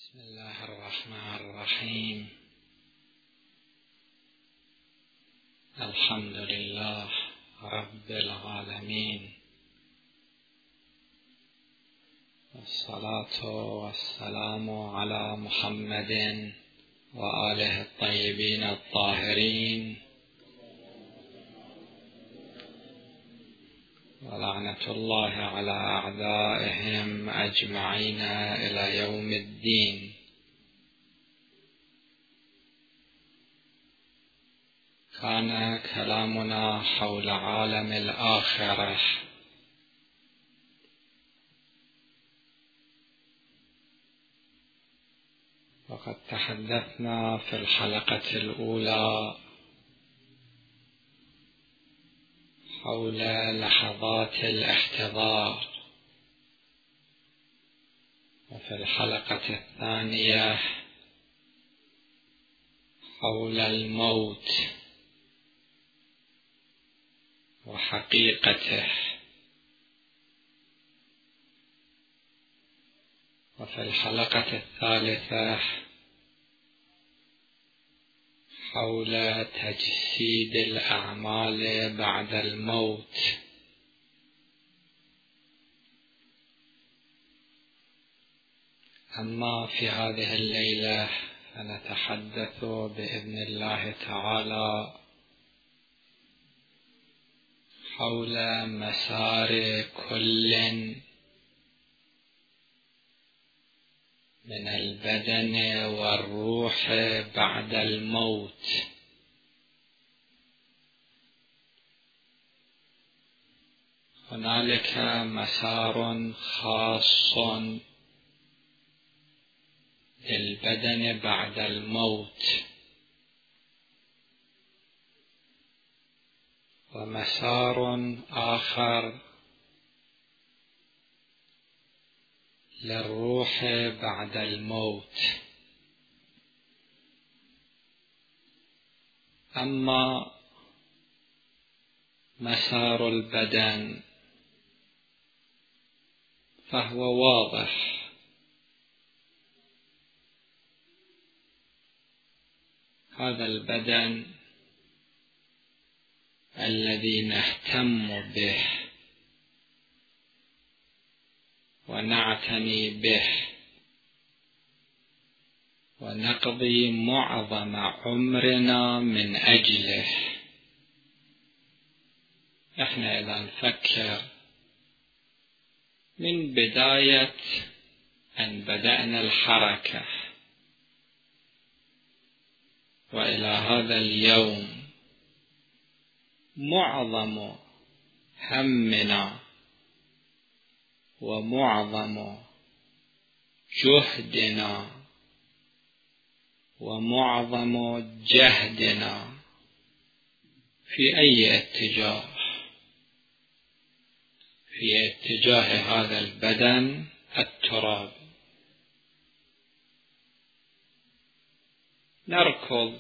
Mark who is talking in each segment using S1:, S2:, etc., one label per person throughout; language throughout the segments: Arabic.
S1: بسم الله الرحمن الرحيم. الحمد لله رب العالمين، والصلاة والسلام على محمد وآله الطيبين الطاهرين، ولعنة الله على أعدائهم أجمعين إلى يوم الدين. كان كلامنا حول عالم الآخرة، وقد تحدثنا في الحلقة الأولى حول لحظات الاحتضار، وفي الحلقة الثانية حول الموت وحقيقته، وفي الحلقة الثالثة حول تجسيد الأعمال بعد الموت. أما في هذه الليلة فنتحدث بإذن الله تعالى حول مسار كل من البدن والروح بعد الموت. هنالك مسار خاص للبدن بعد الموت، ومسار آخر للروح بعد الموت. أما مسار البدن فهو واضح، هذا البدن الذي نهتم به ونعتني به ونقضي معظم عمرنا من أجله. احنا إذا نفكر من بداية أن بدأنا الحركة وإلى هذا اليوم، معظم همنا ومعظم جهدنا ومعظم جهدنا في أي اتجاه؟ في اتجاه هذا البدن التراب. نركض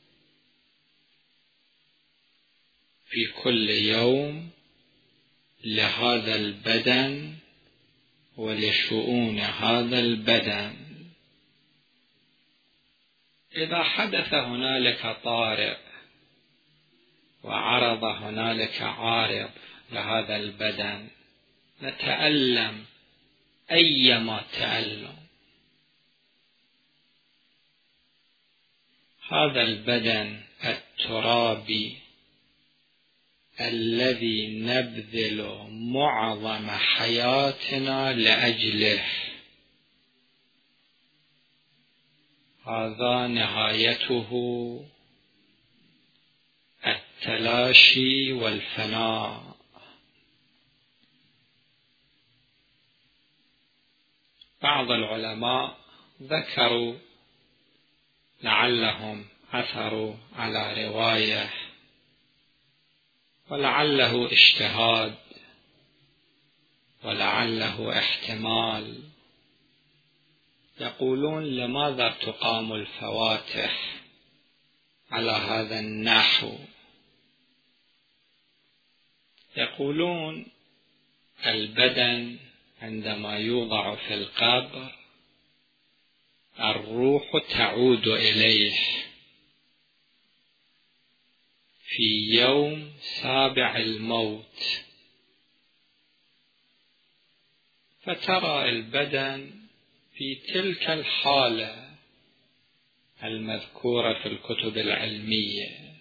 S1: في كل يوم لهذا البدن ولشؤون هذا البدن. إذا حدث هنالك طارئ وعرض هنالك عارض لهذا البدن نتألم أيما تألم. هذا البدن الترابي الذي نبذل معظم حياتنا لأجله، هذا نهايته التلاشي والفناء. بعض العلماء ذكروا لعلهم عثروا على رواية ولعله اجتهاد ولعله احتمال، يقولون لماذا تقام الفواتح على هذا النحو؟ يقولون البدن عندما يوضع في القبر الروح تعود إليه في يوم 7 الموت، فترى البدن في تلك الحالة المذكورة في الكتب العلمية،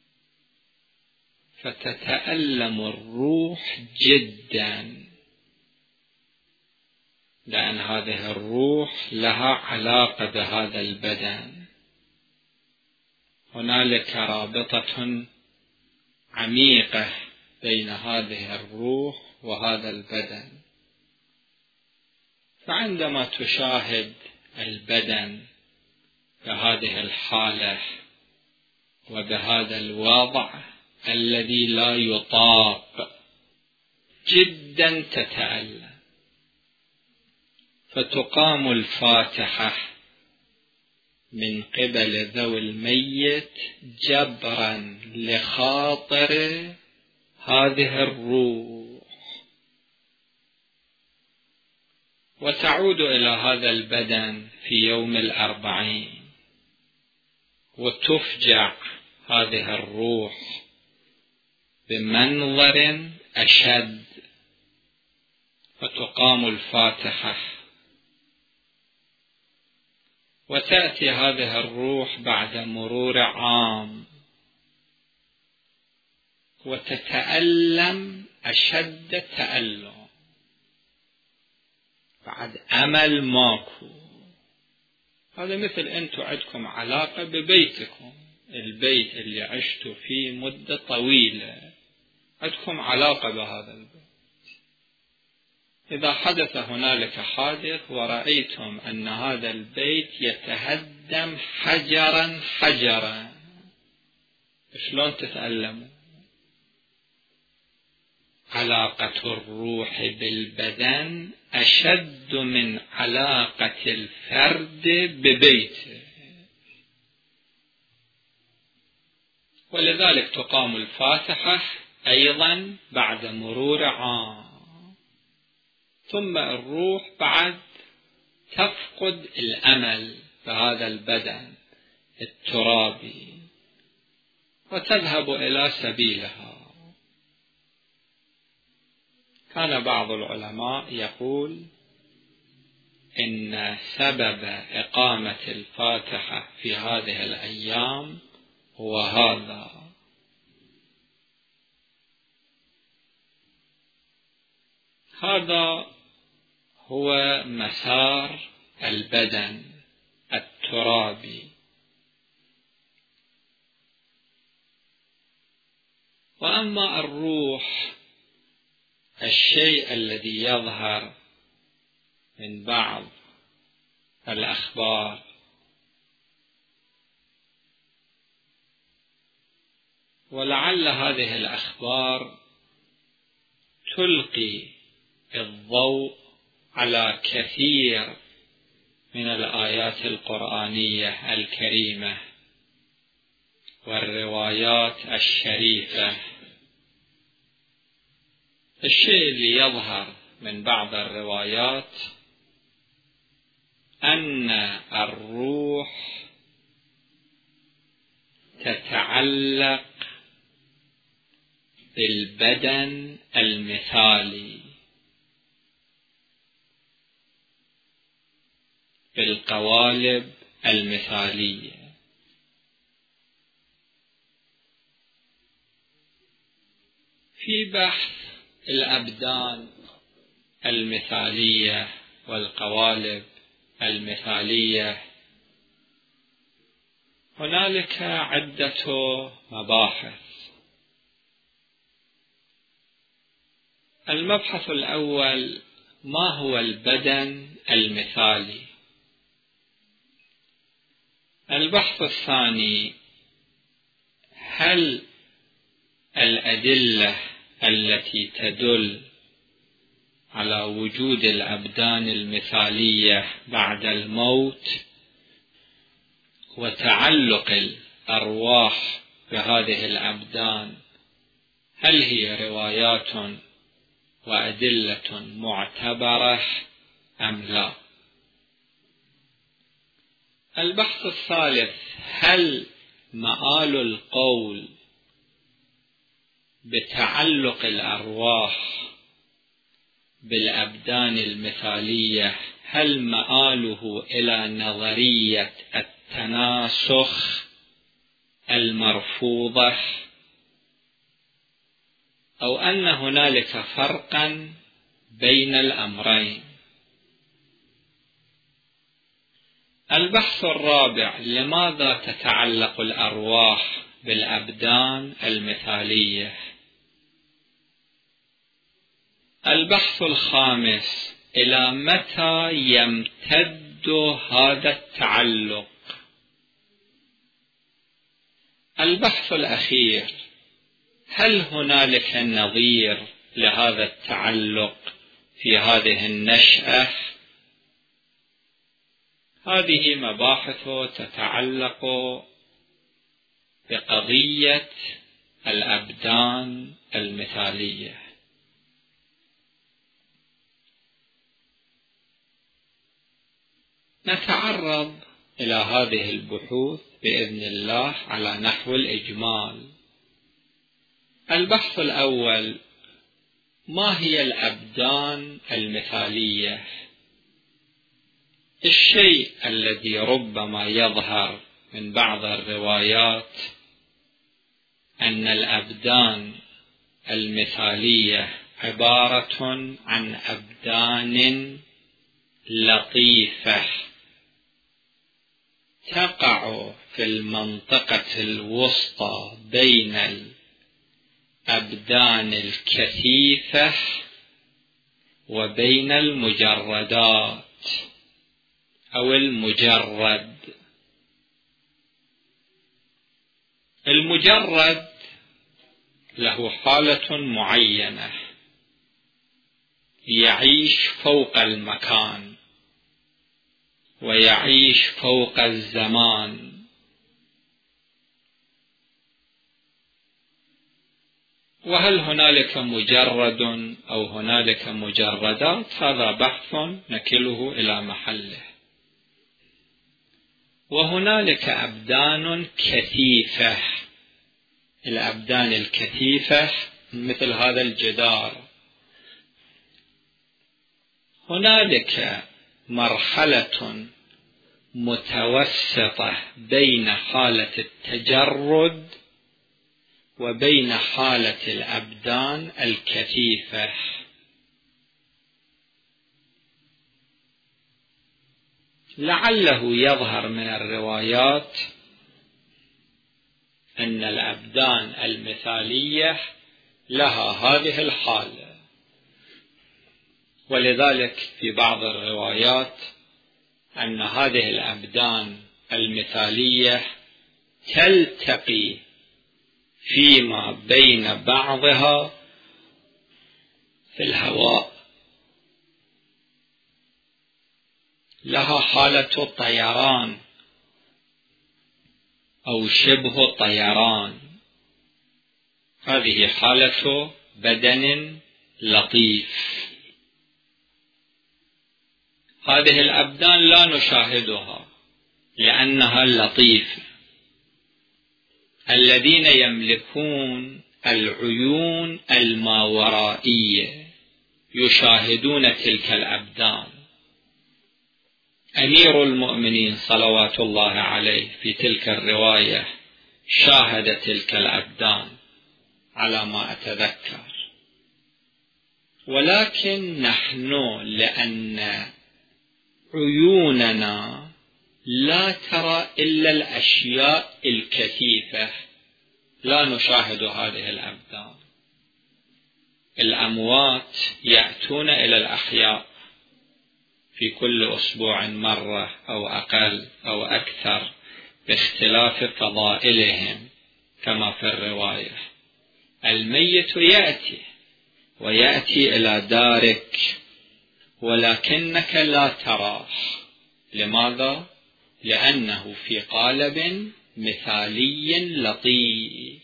S1: فتتألم الروح جدا، لأن هذه الروح لها علاقة بهذا البدن، هنالك رابطة عميقة بين هذه الروح وهذا البدن. فعندما تشاهد البدن بهذه الحالة وبهذا الوضع الذي لا يطاق، جدا تتألم، فتقام الفاتحة من قبل ذوي الميت جبرا لخاطر هذه الروح، وتعود إلى هذا البدن في يوم 40، وتفجع هذه الروح بمنظر أشد، فتقام الفاتحة، وتأتي هذه الروح بعد مرور عام وتتألم أشد تألم، بعد أمل ماكو. هذا مثل أنتم عندكم علاقة ببيتكم، البيت اللي عشتوا فيه مدة طويلة، عندكم علاقة بهذا البيت. إذا حدث هنالك حادث ورأيتم أن هذا البيت يتهدم حجرا حجرا، شلون تتألموا؟ علاقة الروح بالبدن أشد من علاقة الفرد ببيته، ولذلك تقام الفاتحة أيضا بعد مرور عام، ثم الروح بعد تفقد الأمل بهذا البدن الترابي وتذهب إلى سبيلها. كان بعض العلماء يقول إن سبب إقامة الفاتحة في هذه الأيام هو هذا. هذا هو مسار البدن الترابي. وأما الروح، الشيء الذي يظهر من بعض الأخبار ولعل هذه الأخبار تلقي الضوء على كثير من الآيات القرآنية الكريمة والروايات الشريفة. الشيء اللي يظهر من بعض الروايات أن الروح تتعلق بالبدن المثالي، بالقوالب المثالية. في بحث الأبدان المثالية والقوالب المثالية هنالك عدة مباحث. المبحث الأول: ما هو البدن المثالي؟ البحث الثاني: هل الأدلة التي تدل على وجود الأبدان المثالية بعد الموت وتعلق الأرواح بهذه الأبدان، هل هي روايات وأدلة معتبرة أم لا؟ البحث الثالث: هل مآل القول بتعلق الأرواح بالأبدان المثالية هل مآله إلى نظرية التناسخ المرفوضة، أو أن هنالك فرقا بين الأمرين؟ البحث الرابع: لماذا تتعلق الأرواح بالأبدان المثالية؟ البحث الخامس: إلى متى يمتد هذا التعلق؟ البحث الأخير: هل هنالك نظير لهذا التعلق في هذه النشأة؟ هذه مباحث تتعلق بقضية الأبدان المثالية. نتعرض إلى هذه البحوث بإذن الله على نحو الإجمال. البحث الأول: ما هي الأبدان المثالية؟ الشيء الذي ربما يظهر من بعض الروايات أن الأبدان المثالية عبارة عن أبدان لطيفة تقع في المنطقة الوسطى بين الأبدان الكثيفة وبين المجردات أو المجرد. المجرد له حالة معينة، يعيش فوق المكان ويعيش فوق الزمان، وهل هنالك مجرد أو هنالك مجردات هذا بحث نكله إلى محله. وهنالك أبدان كثيفة، الأبدان الكثيفة مثل هذا الجدار. هنالك مرحلة متوسطة بين حالة التجرد وبين حالة الأبدان الكثيفة. لعله يظهر من الروايات أن الأبدان المثالية لها هذه الحالة، ولذلك في بعض الروايات أن هذه الأبدان المثالية تلتقي فيما بين بعضها في الهواء، لها حالة طيران أو شبه طيران. هذه حالة بدن لطيف. هذه الأبدان لا نشاهدها لأنها لطيفة. الذين يملكون العيون الماورائية يشاهدون تلك الأبدان. أمير المؤمنين صلوات الله عليه في تلك الرواية شاهد تلك الأبدان على ما أتذكر. ولكن نحن لأن عيوننا لا ترى إلا الأشياء الكثيفة لا نشاهد هذه الأبدان. الأموات يأتون إلى الأحياء في كل أسبوع مرة أو أقل أو أكثر باختلاف فضائلهم كما في الرواية. الميت يأتي ويأتي إلى دارك ولكنك لا تراه. لماذا؟ لأنه في قالب مثالي لطيف.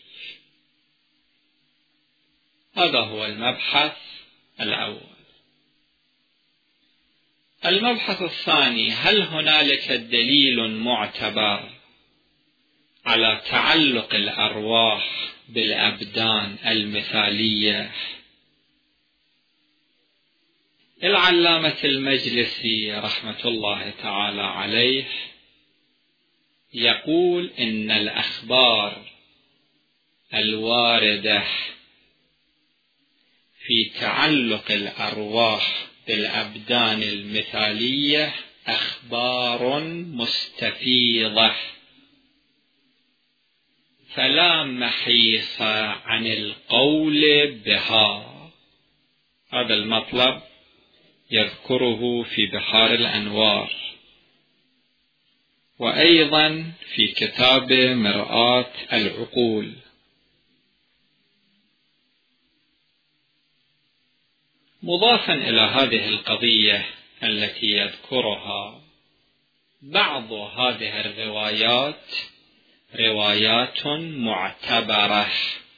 S1: هذا هو المبحث الأول. المبحث الثاني: هل هنالك دليل معتبر على تعلق الأرواح بالأبدان المثالية؟ العلامة المجلسي رحمة الله تعالى عليه يقول إن الأخبار الواردة في تعلق الأرواح بالأبدان المثالية أخبار مستفيضة، فلا محيص عن القول بها. هذا المطلب يذكره في بحار الأنوار، وأيضا في كتاب مرآة العقول. مضافا إلى هذه القضية التي يذكرها، بعض هذه الروايات روايات معتبرة.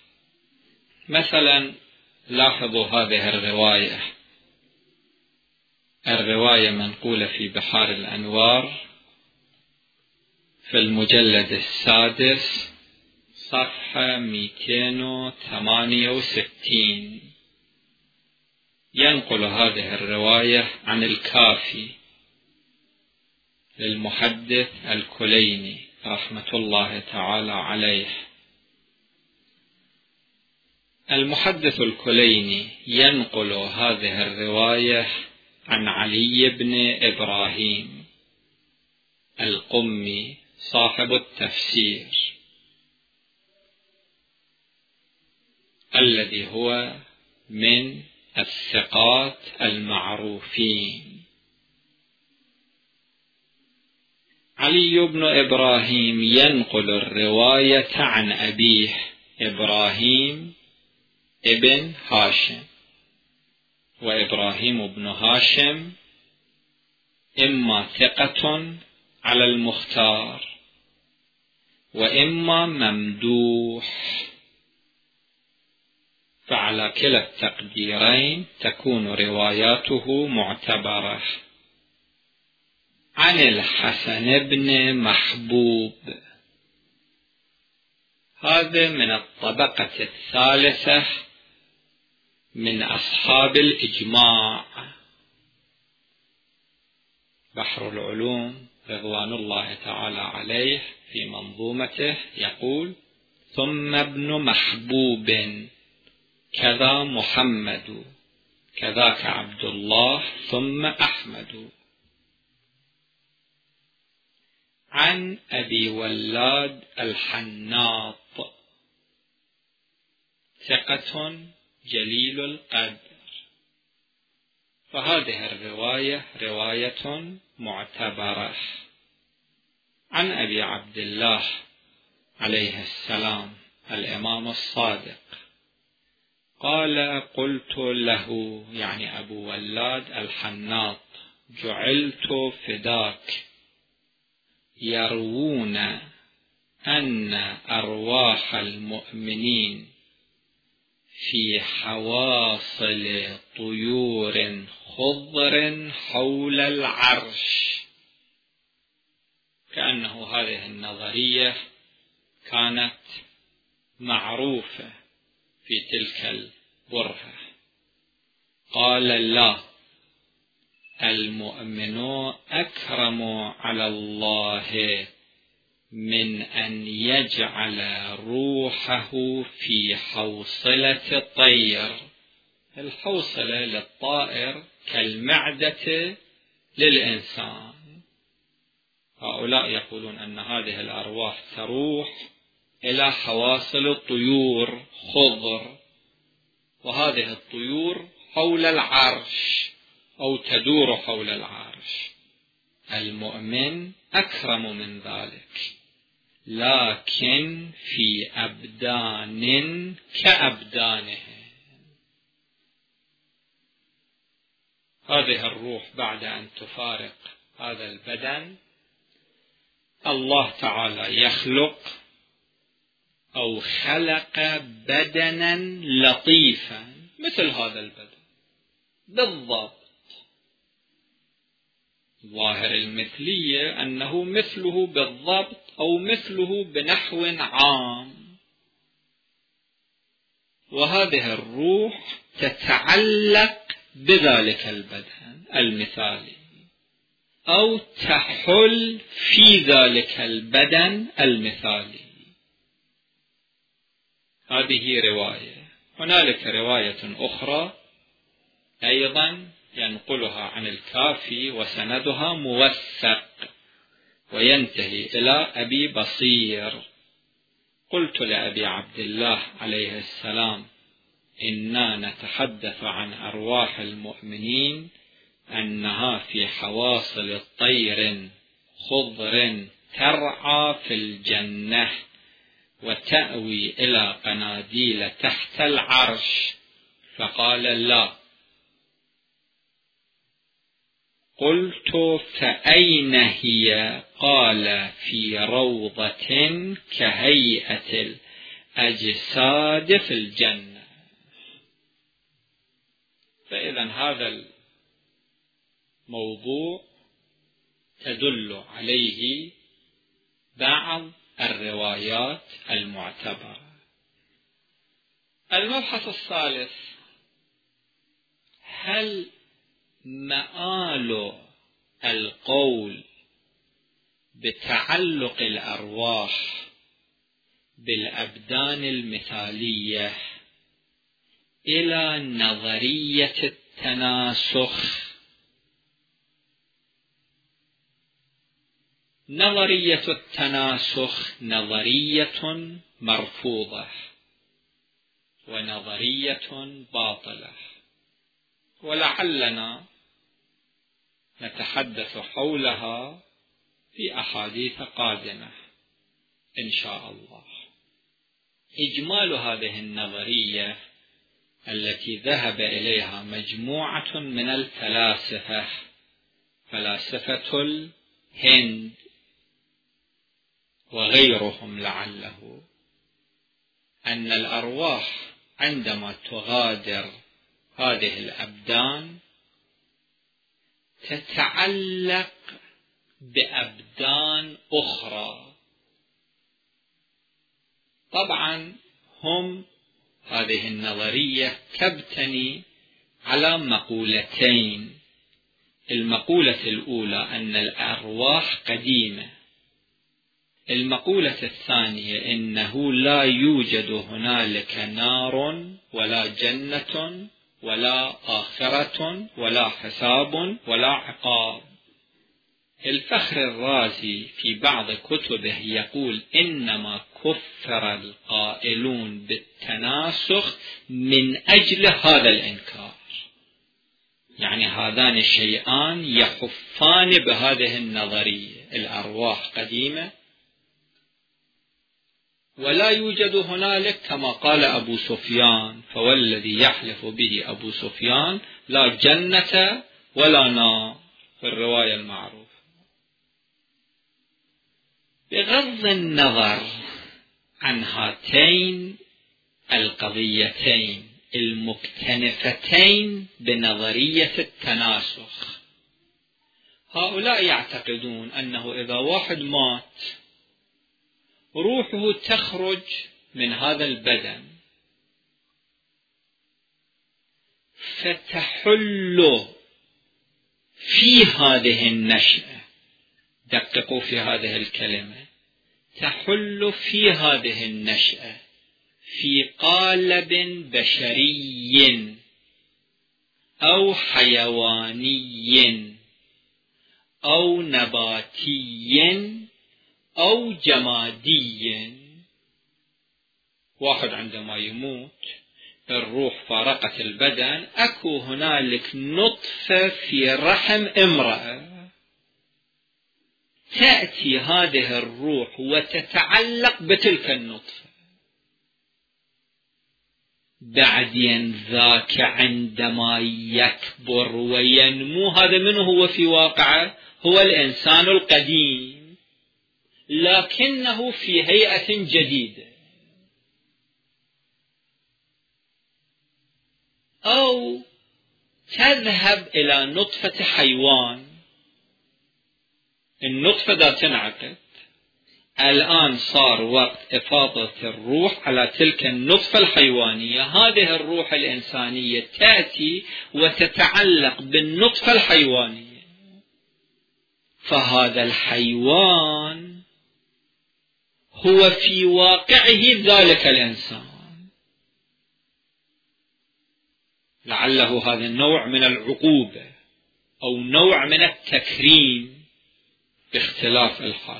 S1: مثلا لاحظوا هذه الرواية منقولة في بحار الأنوار في المجلد السادس صفحة 268. ينقل هذه الرواية عن الكافي للمحدث الكليني رحمة الله تعالى عليه. المحدث الكليني ينقل هذه الرواية عن علي بن إبراهيم القمي صاحب التفسير، الذي هو من الثقات المعروفين. علي بن إبراهيم ينقل الرواية عن أبيه إبراهيم ابن هاشم، وإبراهيم بن هاشم إما ثقة على المختار وإما ممدوح، فعلى كلا التقديرين تكون رواياته معتبرة. عن الحسن بن محبوب، هذا من الطبقة الثالثة من أصحاب الإجماع. بحر العلوم رضوان الله تعالى عليه في منظومته يقول: ثم ابن محبوب كذا محمد كذاك عبد الله ثم أحمد. عن أبي ولاد الحناط، ثقة جليل القدر، فهذه الرواية رواية معتبرة. عن أبي عبد الله عليه السلام الإمام الصادق قال: قلت له، يعني أبو ولاد الحناط: جعلت فداك، يروون أن أرواح المؤمنين في حواصل طيور خضر حول العرش. كأنه هذه النظرية كانت معروفة في تلك البرهة. قال: لا، المؤمن أكرم على الله من أن يجعل روحه في حوصلة طير. الحوصلة للطائر كالمعدة للإنسان. هؤلاء يقولون أن هذه الأرواح تروح إلى حواصل الطيور خضر، وهذه الطيور حول العرش أو تدور حول العرش. المؤمن أكرم من ذلك، لكن في أبدان كأبدانه. هذه الروح بعد أن تفارق هذا البدن، الله تعالى يخلق أو خلق بدنا لطيفا مثل هذا البدن بالضبط، ظاهر المثلية أنه مثله بالضبط أو مثله بنحو عام، وهذه الروح تتعلق بذلك البدن المثالي أو تحل في ذلك البدن المثالي. هذه رواية. هنالك رواية أخرى أيضا ينقلها عن الكافي وسندها موثق وينتهي إلى أبي بصير: قلت لأبي عبد الله عليه السلام: إنا نتحدث عن أرواح المؤمنين أنها في حواصل طير خضر ترعى في الجنة وتأوي إلى قناديل تحت العرش. فقال: لا. قلت: فأين هي؟ قال: في روضة كهيئة الأجساد في الجنة. فإذا هذا الموضوع تدل عليه بعض الروايات المعتبرة. المبحث الثالث: هل مآل القول بتعلق الأرواح بالأبدان المثالية إلى نظرية التناسخ؟ نظرية التناسخ نظرية مرفوضة ونظرية باطلة، ولعلنا نتحدث حولها في أحاديث قادمة إن شاء الله. إجمال هذه النظرية التي ذهب إليها مجموعة من الفلاسفة، فلاسفة الهند وغيرهم لعله، أن الأرواح عندما تغادر هذه الأبدان تتعلق بأبدان أخرى. طبعا هم هذه النظرية تبتني على مقولتين: المقولة الأولى أن الأرواح قديمة، المقولة الثانية إنه لا يوجد هنالك نار ولا جنة ولا آخرة ولا حساب ولا عقاب. الفخر الرازي في بعض كتبه يقول: إنما كفر القائلون بالتناسخ من أجل هذا الإنكار، يعني هذان الشيئان يحفان بهذه النظرية: الأرواح قديمة ولا يوجد هنالك كما قال أبو سفيان، فوالذي يحلف به أبو سفيان: لا جنة ولا نار، في الرواية المعروفة. بغض النظر عن هاتين القضيتين المكتنفتين بنظرية التناسخ، هؤلاء يعتقدون أنه إذا واحد مات روحه تخرج من هذا البدن فتحل في هذه النشأة. دققوا في هذه الكلمة: تحل في هذه النشأة في قالب بشري أو حيواني أو نباتي أو جمادي. واحد عندما يموت الروح فارقت البدن، أكو هنالك نطفة في رحم امرأة، تأتي هذه الروح وتتعلق بتلك النطفة. بعدين ذاك عندما يكبر وينمو، هذا منه هو في واقعه؟ هو الإنسان القديم، لكنه في هيئة جديدة. أو تذهب إلى نطفة حيوان النطفة دا تنعقد، الآن صار وقت إفاضة الروح على تلك النطفة الحيوانية. هذه الروح الإنسانية تأتي وتتعلق بالنطفة الحيوانية، فهذا الحيوان هو في واقعه ذلك الإنسان. لعله هذا النوع من العقوبة أو نوع من التكريم باختلاف الحالات.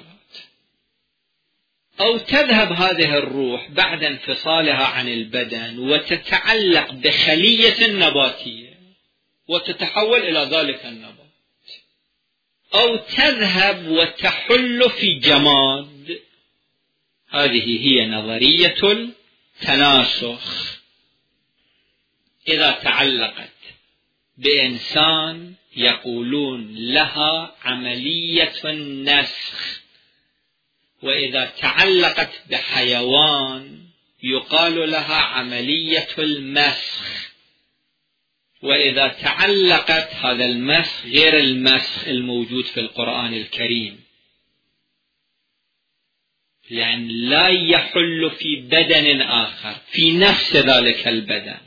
S1: أو تذهب هذه الروح بعد انفصالها عن البدن وتتعلق بخلية نباتية وتتحول إلى ذلك النبات، أو تذهب وتحل في جماد. هذه هي نظرية التناسخ. إذا تعلقت بإنسان يقولون لها عملية النسخ، وإذا تعلقت بحيوان يقال لها عملية المسخ. وإذا تعلقت، هذا المسخ غير المسخ الموجود في القرآن الكريم، لأن لا يحل في بدن آخر في نفس ذلك البدن.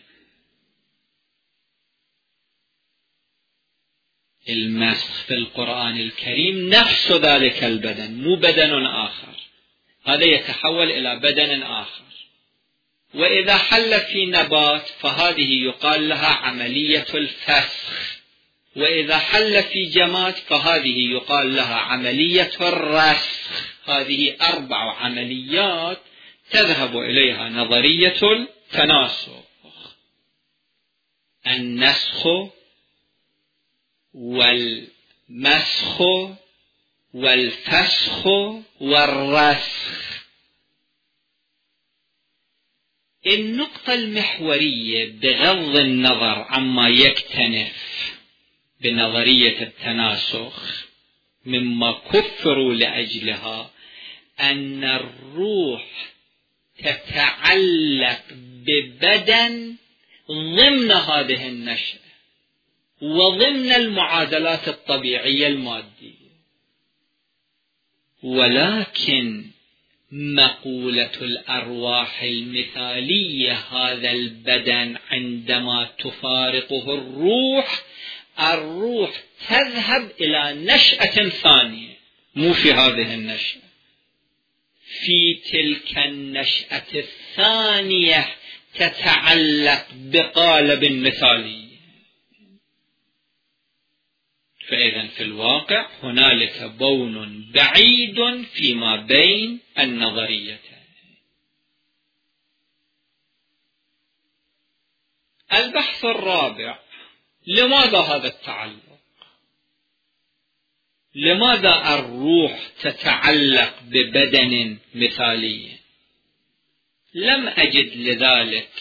S1: المسخ في القرآن الكريم نفس ذلك البدن، مو بدن آخر، هذا يتحول إلى بدن آخر. وإذا حل في نبات فهذه يقال لها عملية الفسخ، وإذا حل في جماد فهذه يقال لها عملية الرسخ. هذه 4 عمليات تذهب إليها نظرية التناسخ: النسخ والمسخ والفسخ والرسخ. النقطة المحورية بغض النظر عما يكتنف بنظرية التناسخ مما كفروا لأجلها، أن الروح تتعلق ببدن ضمن هذه النشأة وضمن المعادلات الطبيعية المادية. ولكن مقولة الأرواح المثالية، هذا البدن عندما تفارقه الروح تذهب إلى نشأة ثانية، مو في هذه النشأة، في تلك النشأة الثانية تتعلق بقالب مثالي. فإذا في الواقع هنالك بون بعيد فيما بين النظريتين. البحث الرابع: لماذا هذا التعلق؟ لماذا الروح تتعلق ببدن مثالي؟ لم أجد لذلك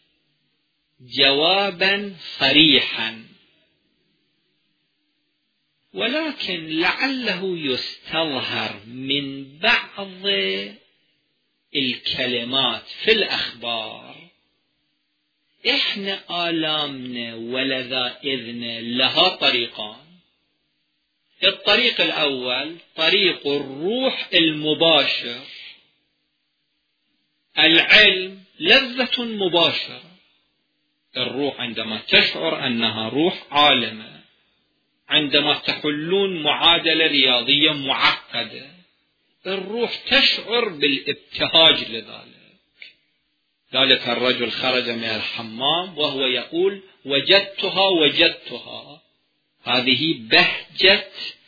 S1: جوابا صريحا، ولكن لعله يستظهر من بعض الكلمات في الأخبار. إحنا آلامنا ولذائذنا لها طريقان. الطريق الأول طريق الروح المباشر. العلم لذة مباشرة. الروح عندما تشعر أنها روح عالمة، عندما تحلون معادلة رياضية معقدة، الروح تشعر بالابتهاج لذلك. ذلك الرجل خرج من الحمام وهو يقول: وجدتها. هذه بهجة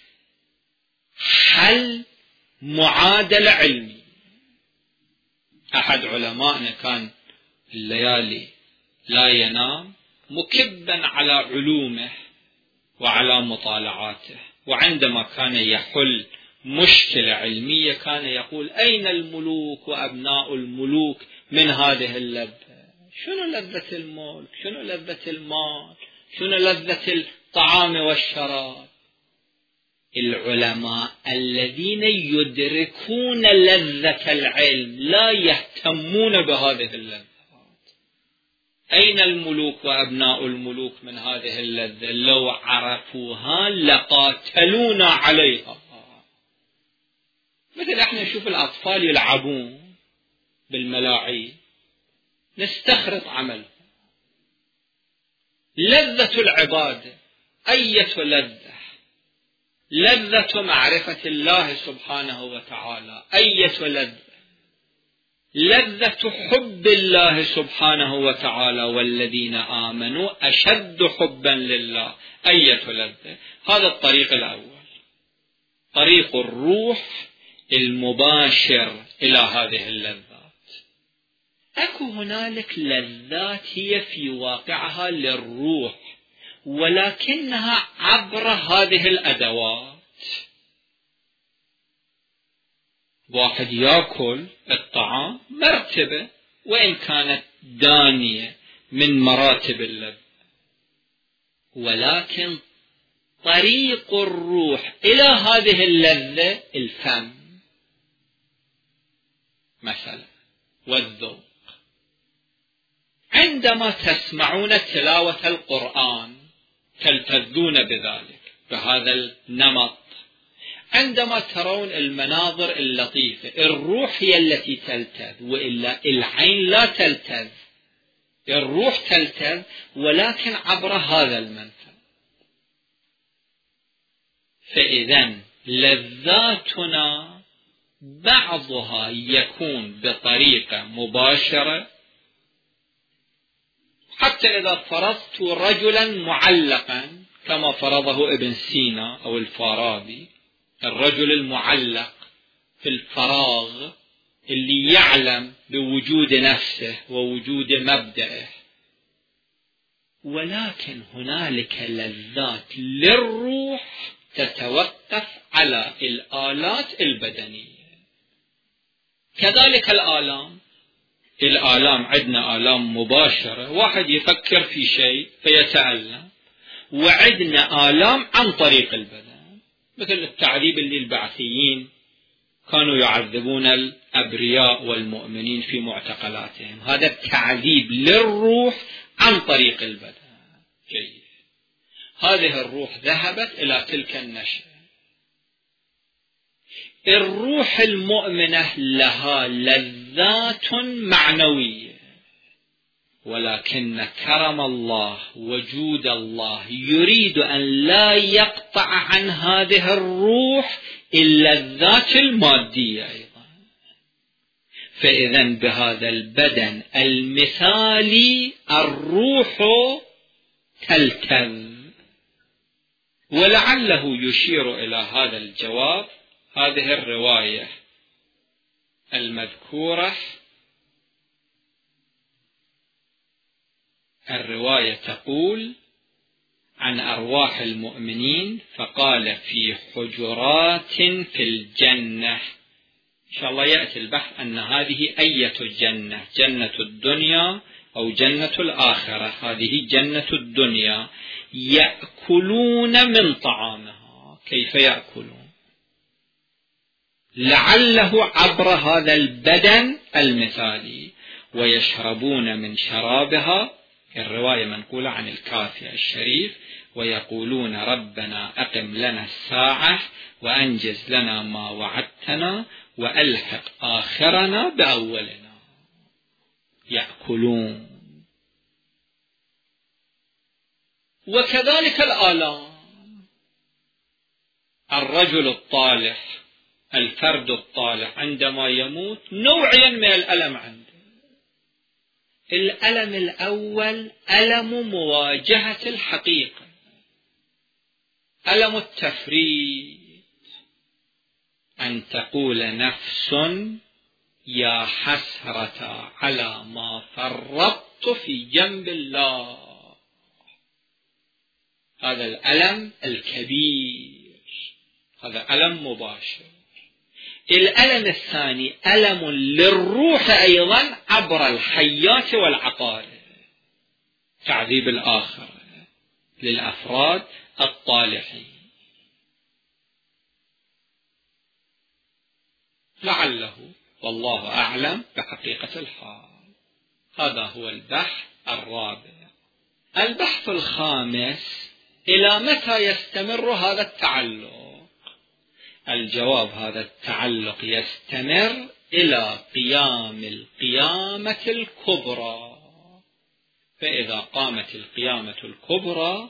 S1: حل معادلة علمية. أحد علمائنا كان الليالي لا ينام مكبا على علومه وعلى مطالعاته، وعندما كان يحل مشكلة علمية كان يقول: أين الملوك وأبناء الملوك من هذه اللذة؟ شنو لذة الملك؟ شنو لذة المال؟ شنو لذة الطعام والشراب؟ العلماء الذين يدركون لذة العلم لا يهتمون بهذه اللذات. أين الملوك وأبناء الملوك من هذه اللذة؟ لو عرفوها لقاتلونا عليها. مثل احنا نشوف الأطفال يلعبون بالملاعب، نستخرط عمل لذة العبادة. أية لذة، لذة معرفة الله سبحانه وتعالى. أية لذة، لذة حب الله سبحانه وتعالى، والذين آمنوا أشد حبا لله. أية لذة. هذا الطريق الأول، طريق الروح المباشر إلى هذه اللذات. أكو هنالك لذات هي في واقعها للروح، ولكنها عبر هذه الأدوات. واحد يأكل الطعام مرتبة وإن كانت دانية من مراتب اللذة، ولكن طريق الروح إلى هذه اللذة الفم مثلا والذوق. عندما تسمعون تلاوة القرآن تلتذون بذلك، بهذا النمط. عندما ترون المناظر اللطيفة، الروح هي التي تلتذ، وإلا العين لا تلتذ. الروح تلتذ ولكن عبر هذا المنفذ. فإذا لذاتنا بعضها يكون بطريقة مباشرة، حتى إذا فرضت رجلا معلقا كما فرضه ابن سينا أو الفارابي، الرجل المعلق في الفراغ اللي يعلم بوجود نفسه ووجود مبدأه، ولكن هنالك لذات للروح تتوقف على الآلات البدنية. كذلك الآلام عندنا آلام مباشرة، واحد يفكر في شيء فيتألم، وعندنا آلام عن طريق البدن، مثل التعذيب اللي البعثيين كانوا يعذبون الأبرياء والمؤمنين في معتقلاتهم. هذا التعذيب للروح عن طريق البدن. جيد. هذه الروح ذهبت إلى تلك النشأة. الروح المؤمنة لها لذات معنوية، ولكن كرم الله وجود الله يريد أن لا يقطع عن هذه الروح إلا الذات المادية أيضا. فإذا بهذا البدن المثالي الروح تلتذ. ولعله يشير إلى هذا الجواب هذه الرواية المذكورة. الرواية تقول عن أرواح المؤمنين، فقال في حجرات في الجنة. إن شاء الله يأتي البحث أن هذه أية الجنة، جنة الدنيا أو جنة الآخرة. هذه جنة الدنيا، يأكلون من طعامها. كيف يأكلون؟ لعله عبر هذا البدن المثالي. ويشربون من شرابها. الرواية منقولة عن الكافي الشريف، ويقولون ربنا أقم لنا الساعة وأنجز لنا ما وعدتنا وألحق آخرنا بأولنا. يأكلون. وكذلك الآلام. الرجل الطالح، الفرد الطالح عندما يموت نوعين من الألم عنده. الألم الأول ألم مواجهة الحقيقة، ألم التفريط، أن تقول نفس يا حسرة على ما فرطت في جنب الله. هذا الألم الكبير، هذا ألم مباشر. الألم الثاني ألم للروح أيضا عبر الحيات والعقارب، تعذيب الآخر للأفراد الطالحين. لعله والله أعلم بحقيقة الحال. هذا هو البحث الرابع. البحث الخامس: إلى متى يستمر هذا التعلق؟ الجواب هذا التعلق يستمر إلى قيام القيامة الكبرى. فإذا قامت القيامة الكبرى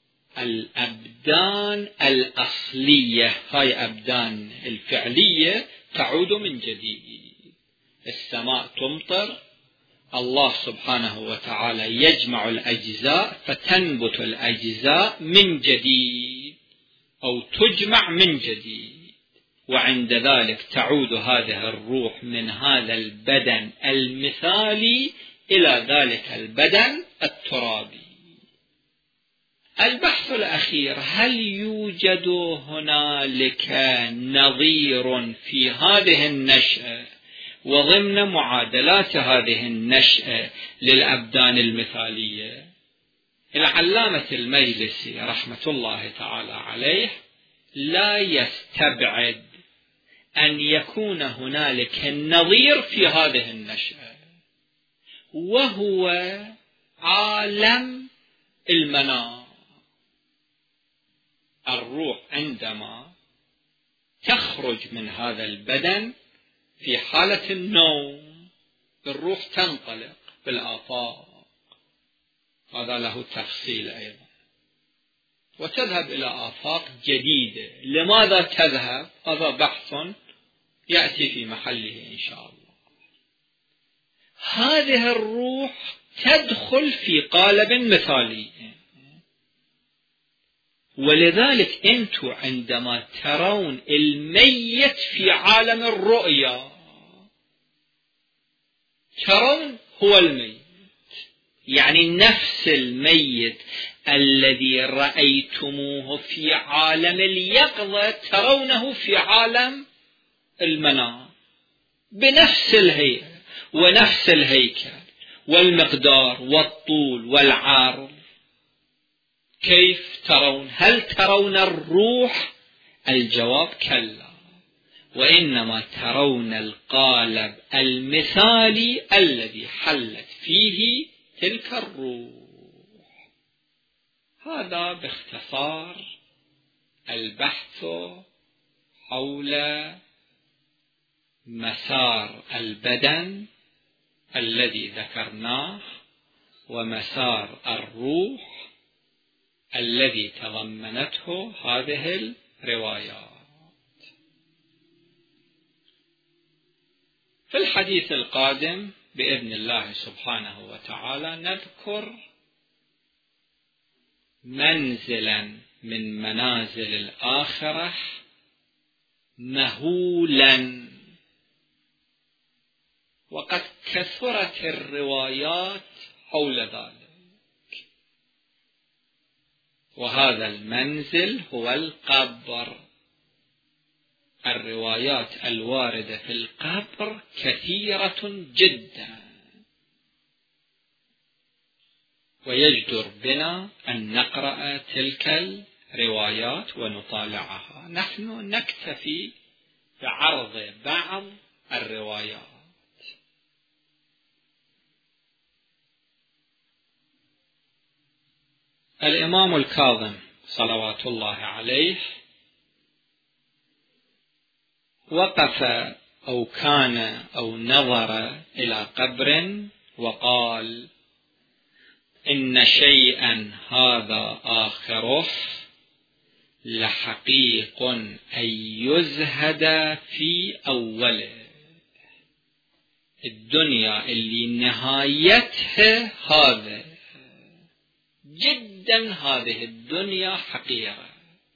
S1: الأبدان الأصلية، هاي أبدان الفعلية، تعود من جديد. السماء تمطر، الله سبحانه وتعالى يجمع الأجزاء فتنبت الأجزاء من جديد أو تجمع من جديد، وعند ذلك تعود هذه الروح من هذا البدن المثالي إلى ذلك البدن الترابي. البحث الأخير: هل يوجد هنالك نظير في هذه النشأة وضمن معادلات هذه النشأة للأبدان المثالية؟ العلامة المجلسي رحمة الله تعالى عليه لا يستبعد أن يكون هنالك النظير في هذه النشأة، وهو عالم المنام. الروح عندما تخرج من هذا البدن في حالة النوم، الروح تنطلق بالآفاق، هذا له تفصيل أيضا، وتذهب إلى آفاق جديدة. لماذا تذهب؟ هذا بحث يأتي في محله إن شاء الله. هذه الروح تدخل في قالب مثالي، ولذلك أنتم عندما ترون الميت في عالم الرؤيا ترون هو الميت، يعني نفس الميت الذي رأيتموه في عالم اليقظة ترونه في عالم المنام بنفس الهيئة ونفس الهيكل والمقدار والطول والعرض. كيف ترون؟ هل ترون الروح؟ الجواب كلا، وإنما ترون القالب المثالي الذي حلت فيه تلك الروح. هذا باختصار البحث حول مسار البدن الذي ذكرناه ومسار الروح الذي تضمنته هذه الروايات. في الحديث القادم بإذن الله سبحانه وتعالى نذكر منزلا من منازل الآخرة مهولا، وقد كثرت الروايات حول ذلك، وهذا المنزل هو القبر. الروايات الواردة في القبر كثيرة جدا، ويجدر بنا أن نقرأ تلك الروايات ونطالعها. نحن نكتفي بعرض بعض الروايات. الإمام الكاظم صلوات الله عليه وقف أو كان أو نظر إلى قبر وقال: إن شيئا هذا آخره لحقيق أن يزهد في أوله. الدنيا اللي نهايتها هذا، جدا هذه الدنيا حقيرة،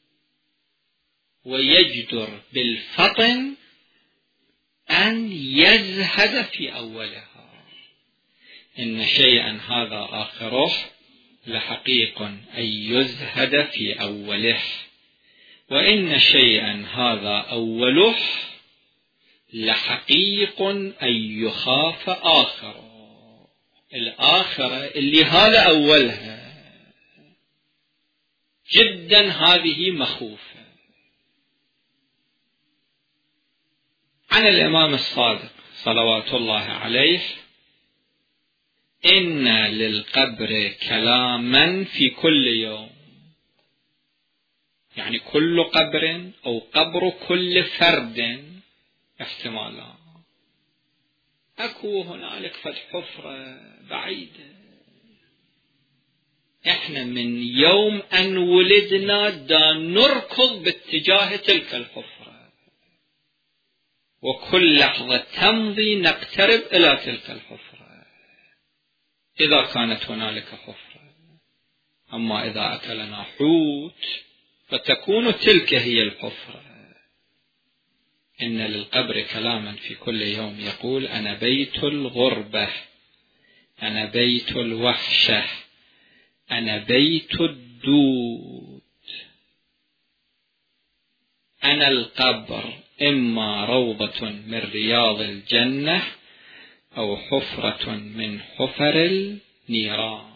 S1: ويجدر بالفطن أن يزهد في أولها. إن شيئا هذا آخره لحقيق أن يزهد في أوله، وإن شيئا هذا أوله لحقيق أن يخاف آخره. الآخرة اللي هذا أولها جدا هذه مخوفة. عن الإمام الصادق صلوات الله عليه: إن للقبر كلاما في كل يوم، يعني كل قبر أو قبر كل فرد احتمالان. أكو هنالك حفرة بعيدة، احنا من يوم أن ولدنا دا نركض باتجاه تلك الحفرة، وكل لحظة تمضي نقترب إلى تلك الحفرة إذا كانت هنالك حفرة. أما إذا أكلنا حوت فتكون تلك هي الحفرة. إن للقبر كلاما في كل يوم يقول: أنا بيت الغربة، أنا بيت الوحشة، أنا بيت الدود. أنا القبر إما روضة من رياض الجنة أو حفرة من حفر النيران.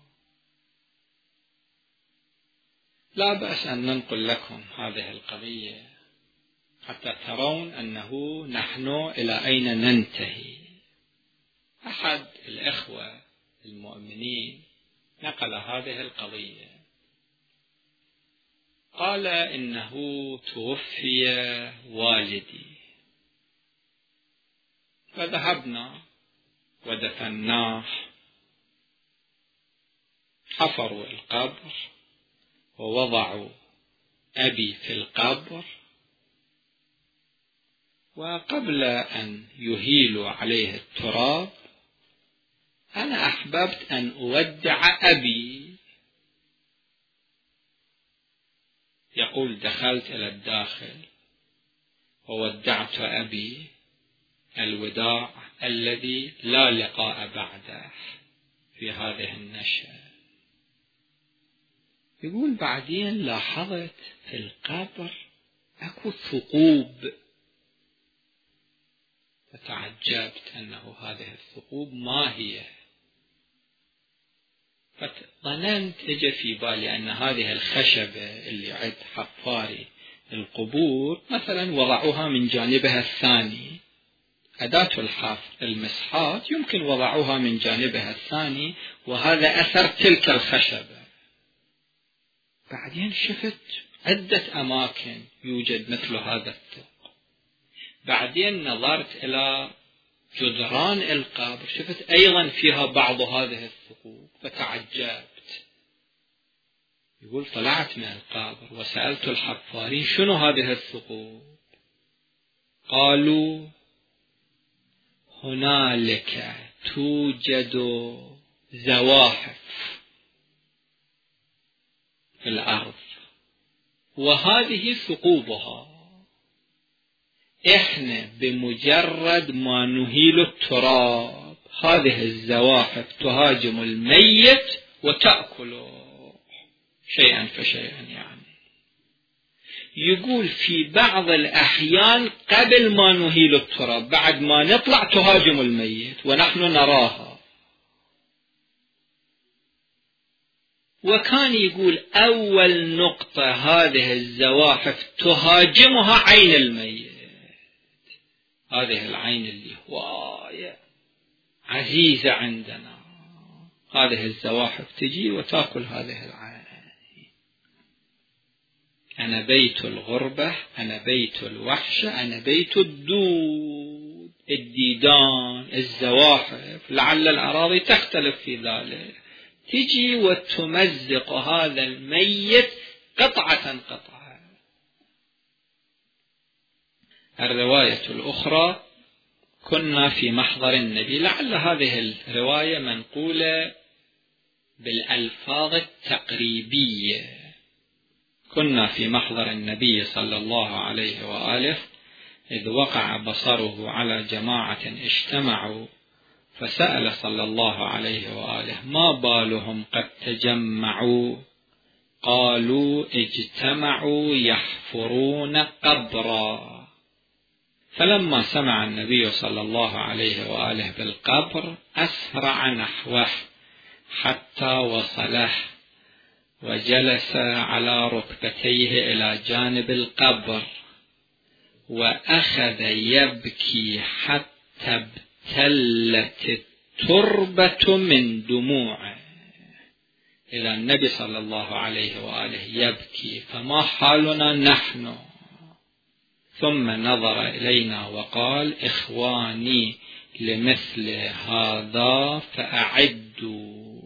S1: لا بأس أن ننقل لكم هذه القضية حتى ترون أنه نحن إلى أين ننتهي. أحد الإخوة المؤمنين نقل هذه القضية، قال: إنه توفي والدي، فذهبنا ودفناه، حفروا القبر ووضعوا أبي في القبر، وقبل أن يهيلوا عليه التراب أنا أحببت أن أودع أبي. يقول: دخلت إلى الداخل وودعت أبي الوداع الذي لا لقاء بعده في هذه النشأة. يقول: بعدين لاحظت في القبر أكو ثقوب، فتعجبت أنه هذه الثقوب ما هي، فظننت اجى في بالي أن هذه الخشبة اللي عند حفاري القبور مثلا وضعوها من جانبها الثاني، أداة الحفر المسحات يمكن وضعوها من جانبها الثاني، وهذا أثر تلك الخشبة. بعدين شفت عدة أماكن يوجد مثل هذا الثقب. بعدين نظرت إلى جدران القبر، شفت أيضا فيها بعض هذه الثقوب، فتعجبت. يقول: طلعت من القبر وسألت الحفارين: شنو هذه الثقوب؟ قالوا: هنالك توجد زواحف في الأرض وهذه ثقوبها، إحنا بمجرد ما نهيل التراب هذه الزواحف تهاجم الميت وتأكله شيئا فشيئا. يعني يقول: في بعض الأحيان قبل ما نهيل التراب بعد ما نطلع تهاجم الميت ونحن نراها. وكان يقول: أول نقطة هذه الزواحف تهاجمها عين الميت، هذه العين اللي هواية عزيزة عندنا، هذه الزواحف تجي وتأكل هذه العين. أنا بيت الغربة، أنا بيت الوحشة، أنا بيت الدود، الديدان، الزواحف، لعل الأراضي تختلف في ذلك، تجي وتمزق هذا الميت قطعة قطعة. الرواية الأخرى: كنا في محضر النبي، لعل هذه الرواية منقولة بالألفاظ التقريبية. كنا في محضر النبي صلى الله عليه وآله إذ وقع بصره على جماعة اجتمعوا، فسأل صلى الله عليه وآله: ما بالهم قد تجمعوا؟ قالوا: اجتمعوا يحفرون قبرا. فلما سمع النبي صلى الله عليه وآله بالقبر أسرع نحوه حتى وصله، وجلس على ركبتيه إلى جانب القبر، وأخذ يبكي حتى ابتلت التربة من دموعه. إذا النبي صلى الله عليه وآله يبكي، فما حالنا نحن؟ ثم نظر إلينا وقال: إخواني لمثل هذا فأعدوا.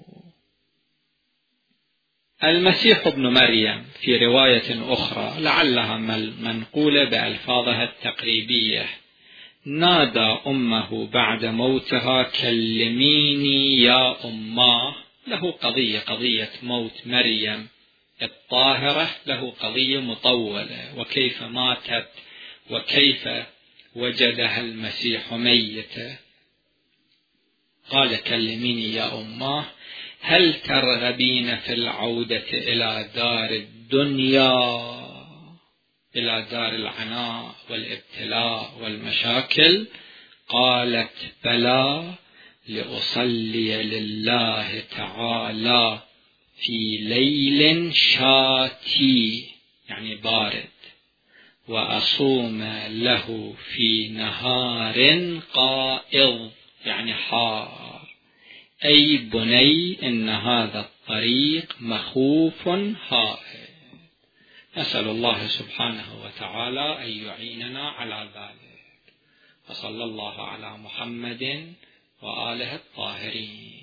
S1: المسيح ابن مريم في رواية أخرى لعلها منقولة بألفاظها التقريبية نادى أمه بعد موتها: كلميني يا أماه. له قضية موت مريم الطاهرة، له قضية مطولة، وكيف ماتت وكيف وجدها المسيح ميتة. قال: كلميني يا أماه، هل ترغبين في العودة إلى دار الدنيا، إلى دار العناء والابتلاء والمشاكل؟ قالت: بلى، لأصلي لله تعالى في ليل شاتي يعني بارد، وأصوم له في نهار قائض يعني حار. أي بني إن هذا الطريق مخوف هائل. نسأل الله سبحانه وتعالى أن يعيننا على ذلك. وصلى الله على محمد وآله الطاهرين.